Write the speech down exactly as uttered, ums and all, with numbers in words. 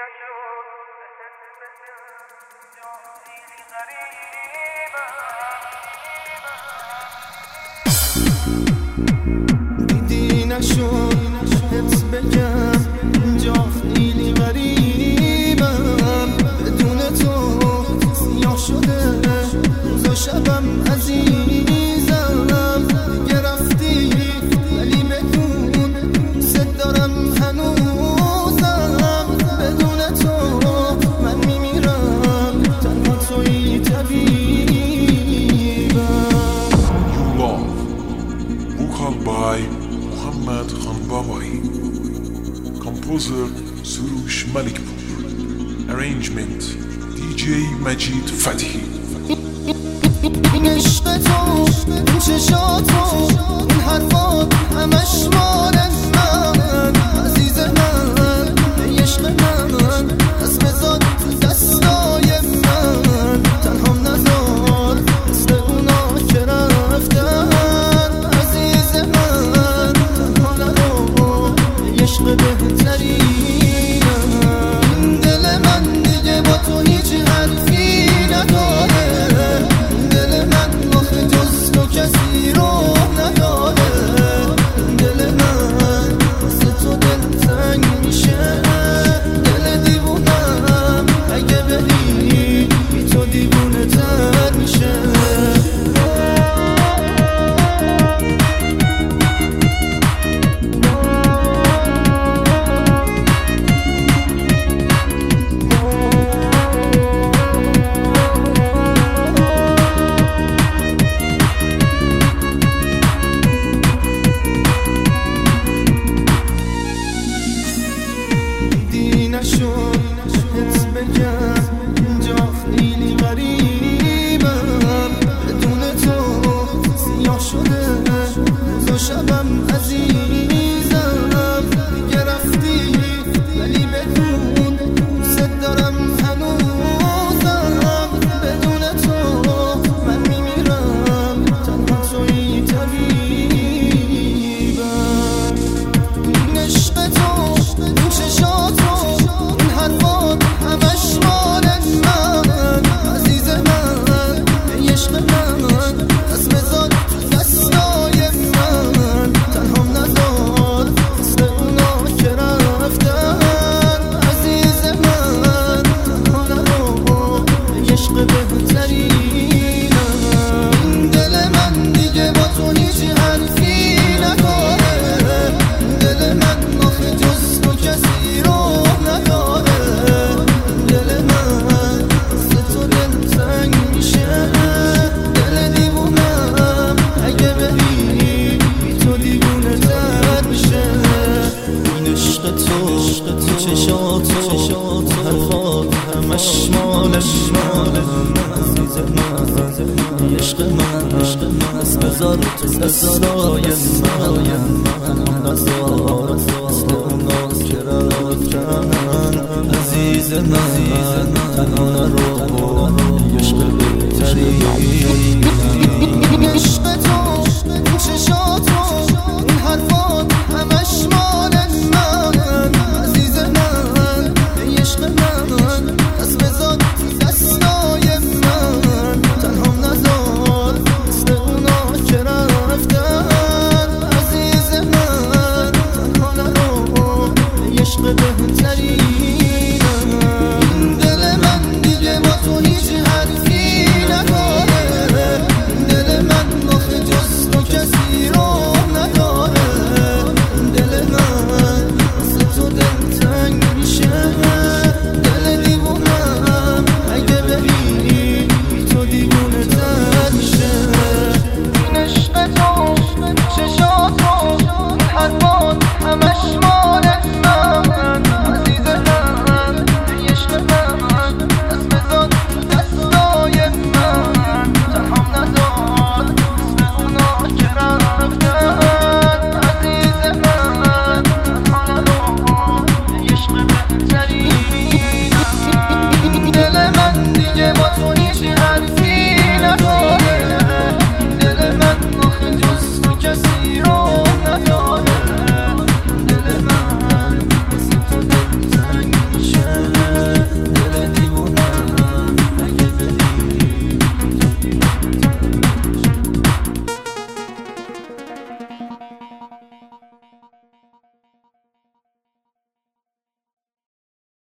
دیدی نشد حس بگم اینجا خیلی غریبم، بدون تو سیاه شده روز و شبم عزیزم، دیگه رفتی ولی بدون ست دارم هنوزم، بدون تو من میمیرم تنها توی طبیبم. Vocal by Muhammad Khan Babai. Composer Surush Malikpur. Arrangement دی جی Majid Fathi. این عشق تو، این چشاتو، این حرفات همش مال من، عزیز من، ای عشق من، دست بذار تو دستای من، تنهام نذار مثل اونا که رفتن، عزیز من، تنها نرو، ای عشق بهترینم. این دل من دیگه با تو هیچ حرفی نداره، دل من آخه جز تو کسی رو نداره، دل من واسه تو دل تنگ میشه، دل دیوونم اگه بری بی تو دیوونه تر میشه. نشد حس بگم اینجا خیلی غریبم، بدون تو سیاه شده روز و شبم عزیزم، دیگه رفتی ولی بدون ست دارم هنوزم، بدون تو من میمیرم تنها توی طبیبم. این عشق تو، این چشاتو، این حرفات همش مال من، عزیز من، ای عشق من، دست بذار تو دستای من، تنهام نذار مثل اونا که رفتن، عزیز من، تنها نرو، ای عشق بهترینم. این دل من دیگه با تو هیچ حرفی نداره، دل من آخه جز تو کسی رو نداره، دل من واسه تو دل تنگ میشه، دل دیوونم اگه بری بی تو دیوونه تر میشه. این عشق تو، این چشاتو، این حرفات همش مالش مال عزیز من، ای عشق من، دست بذار تو دستای من، نذار مثل اونا که رفتن، عزیز من، تنها نرو، ای عشق بهترینم. این عشق تو، این چشاتو، این حرفات همش مال من، عزیز من، ای عشق من، دست بذار تو دستای من، تنهام نذار مثل اونا که رفتن، عزیز من، تنها نرو، ای عشق بهترینم.